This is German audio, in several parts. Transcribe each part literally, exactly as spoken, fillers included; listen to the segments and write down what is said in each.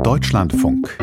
Deutschlandfunk.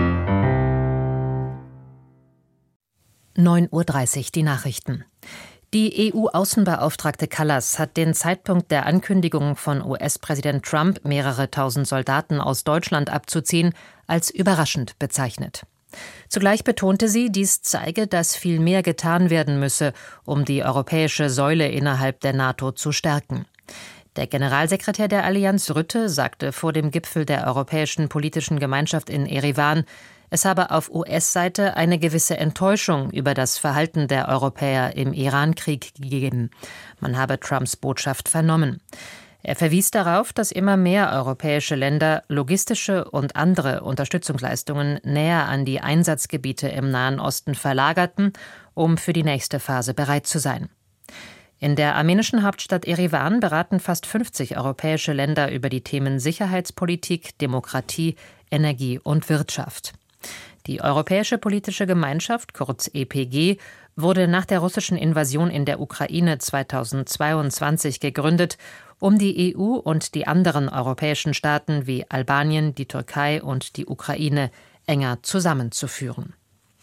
neun Uhr dreißig, die Nachrichten. Die E U-Außenbeauftragte Kallas hat den Zeitpunkt der Ankündigung von U S-Präsident Trump, mehrere tausend Soldaten aus Deutschland abzuziehen, als überraschend bezeichnet. Zugleich betonte sie, dies zeige, dass viel mehr getan werden müsse, um die europäische Säule innerhalb der NATO zu stärken. Der Generalsekretär der Allianz Rutte sagte vor dem Gipfel der Europäischen Politischen Gemeinschaft in Erivan, es habe auf U S-Seite eine gewisse Enttäuschung über das Verhalten der Europäer im Iran-Krieg gegeben. Man habe Trumps Botschaft vernommen. Er verwies darauf, dass immer mehr europäische Länder logistische und andere Unterstützungsleistungen näher an die Einsatzgebiete im Nahen Osten verlagerten, um für die nächste Phase bereit zu sein. In der armenischen Hauptstadt Erivan beraten fast fünfzig europäische Länder über die Themen Sicherheitspolitik, Demokratie, Energie und Wirtschaft. Die Europäische Politische Gemeinschaft, kurz E P G, wurde nach der russischen Invasion in der Ukraine zweitausendzweiundzwanzig gegründet, um die E U und die anderen europäischen Staaten wie Albanien, die Türkei und die Ukraine enger zusammenzuführen.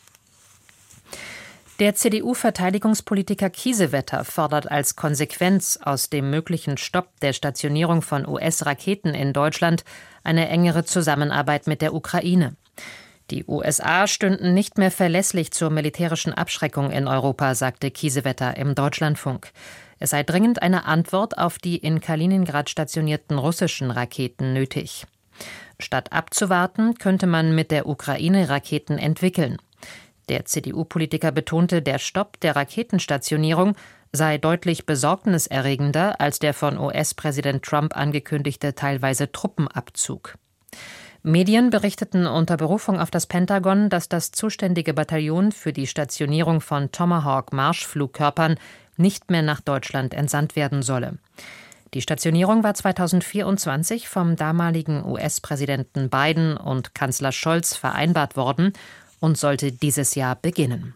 Der C D U-Verteidigungspolitiker Kiesewetter fordert als Konsequenz aus dem möglichen Stopp der Stationierung von U S-Raketen in Deutschland eine engere Zusammenarbeit mit der Ukraine. Die U S A stünden nicht mehr verlässlich zur militärischen Abschreckung in Europa, sagte Kiesewetter im Deutschlandfunk. Es sei dringend eine Antwort auf die in Kaliningrad stationierten russischen Raketen nötig. Statt abzuwarten, könnte man mit der Ukraine Raketen entwickeln. Der C D U-Politiker betonte, der Stopp der Raketenstationierung sei deutlich besorgniserregender als der von U S-Präsident Trump angekündigte teilweise Truppenabzug. Medien berichteten unter Berufung auf das Pentagon, dass das zuständige Bataillon für die Stationierung von Tomahawk-Marschflugkörpern nicht mehr nach Deutschland entsandt werden solle. Die Stationierung war zweitausendvierundzwanzig vom damaligen U S-Präsidenten Biden und Kanzler Scholz vereinbart worden und sollte dieses Jahr beginnen.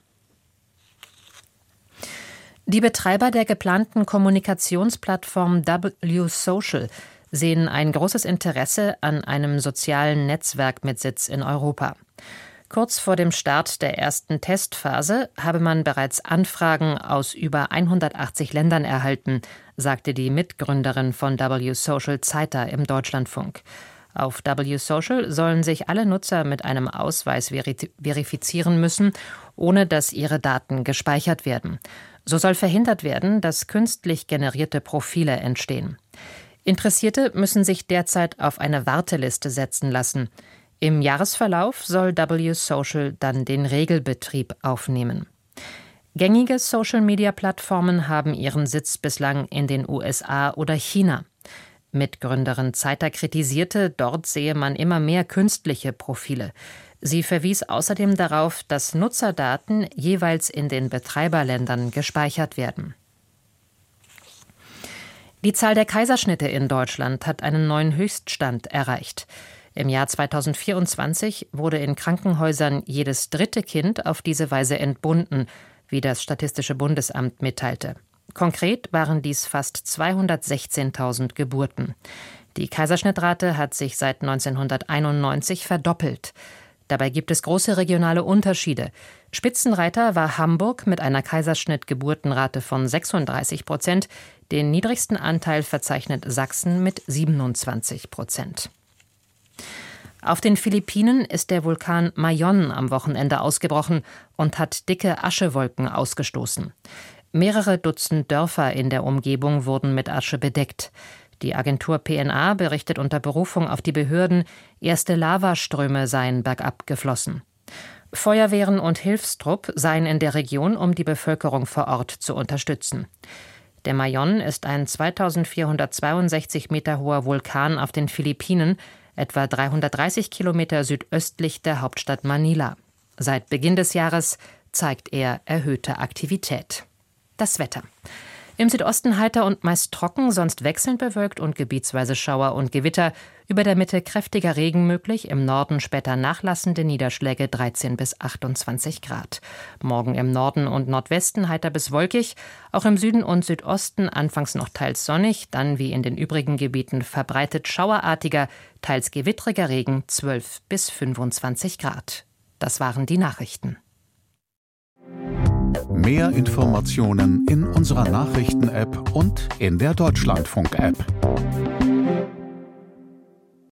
Die Betreiber der geplanten Kommunikationsplattform W Social sehen ein großes Interesse an einem sozialen Netzwerk mit Sitz in Europa. Kurz vor dem Start der ersten Testphase habe man bereits Anfragen aus über hundertachtzig Ländern erhalten, sagte die Mitgründerin von W Social Zeiter im Deutschlandfunk. Auf W Social sollen sich alle Nutzer mit einem Ausweis verifizieren müssen, ohne dass ihre Daten gespeichert werden. So soll verhindert werden, dass künstlich generierte Profile entstehen. Interessierte müssen sich derzeit auf eine Warteliste setzen lassen. Im Jahresverlauf soll W Social dann den Regelbetrieb aufnehmen. Gängige Social-Media-Plattformen haben ihren Sitz bislang in den U S A oder China. Mitgründerin Zeiter kritisierte, dort sehe man immer mehr künstliche Profile. Sie verwies außerdem darauf, dass Nutzerdaten jeweils in den Betreiberländern gespeichert werden. Die Zahl der Kaiserschnitte in Deutschland hat einen neuen Höchststand erreicht. Im Jahr zweitausendvierundzwanzig wurde in Krankenhäusern jedes dritte Kind auf diese Weise entbunden, wie das Statistische Bundesamt mitteilte. Konkret waren dies fast zweihundertsechzehntausend Geburten. Die Kaiserschnittrate hat sich seit neunzehnhunderteinundneunzig verdoppelt. Dabei gibt es große regionale Unterschiede. Spitzenreiter war Hamburg mit einer Kaiserschnittgeburtenrate von sechsunddreißig Prozent. Den niedrigsten Anteil verzeichnet Sachsen mit siebenundzwanzig Prozent. Auf den Philippinen ist der Vulkan Mayon am Wochenende ausgebrochen und hat dicke Aschewolken ausgestoßen. Mehrere Dutzend Dörfer in der Umgebung wurden mit Asche bedeckt. Die Agentur P N A berichtet unter Berufung auf die Behörden, erste Lavaströme seien bergab geflossen. Feuerwehren und Hilfstrupp seien in der Region, um die Bevölkerung vor Ort zu unterstützen. Der Mayon ist ein zweitausendvierhundertzweiundsechzig Meter hoher Vulkan auf den Philippinen, etwa dreihundertdreißig Kilometer südöstlich der Hauptstadt Manila. Seit Beginn des Jahres zeigt er erhöhte Aktivität. Das Wetter. Im Südosten heiter und meist trocken, sonst wechselnd bewölkt und gebietsweise Schauer und Gewitter. Über der Mitte kräftiger Regen möglich, im Norden später nachlassende Niederschläge dreizehn bis achtundzwanzig Grad. Morgen im Norden und Nordwesten heiter bis wolkig, auch im Süden und Südosten anfangs noch teils sonnig, dann wie in den übrigen Gebieten verbreitet schauerartiger, teils gewittriger Regen zwölf bis fünfundzwanzig Grad. Das waren die Nachrichten. Mehr Informationen in unserer Nachrichten-App und in der Deutschlandfunk-App.